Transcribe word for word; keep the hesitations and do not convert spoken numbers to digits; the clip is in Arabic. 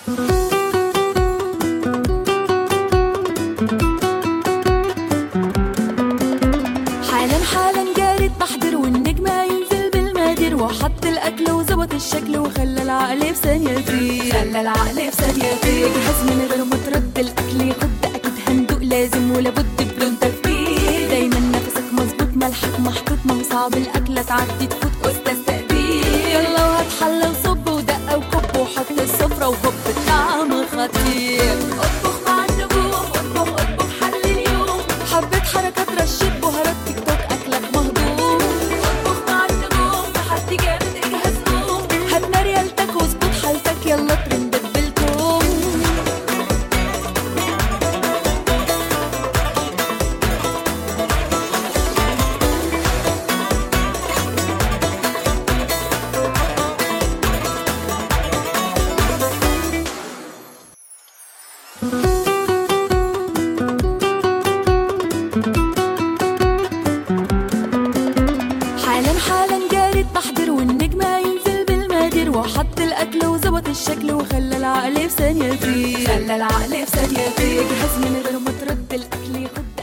حالا حالا جارت بحضر والنجم هينزل بالمادر، وحط الاكل وظبط الشكل وخلى العقل في ثانيه يطير، خلى العقل في ثانيه يطير. جهاز من غير ما ترد الاكل يخد، اكيد هندوق لازم ولابد بدون تفكير. دايما نفسك مظبوط ملحك محطوط، ما هو صعب الاكله تعدي تفوت استاذ تقدير. يلا وهات حله وصب ودقه وكب وحط السفره وهوب الطعم خطير. اطبخ مع النجوم، اطبخ اطبخ حل اليوم، حبيت حركات رشيد بهارات تيك توك اكلك مهضوم. اطبخ مع النجوم تحدي جامد اجهز قوم، هات مريالتك واظبط حالتك يلا ترندك بالكوم. حالا حالا جارت بحضر والنجم هينزل بالمادر، وحط الاكل وظبط الشكل وخلى العقل في ثانيه يطير، خلى العقل في ثانيه يطير. جهاز من غير ما ترد الاكل يخد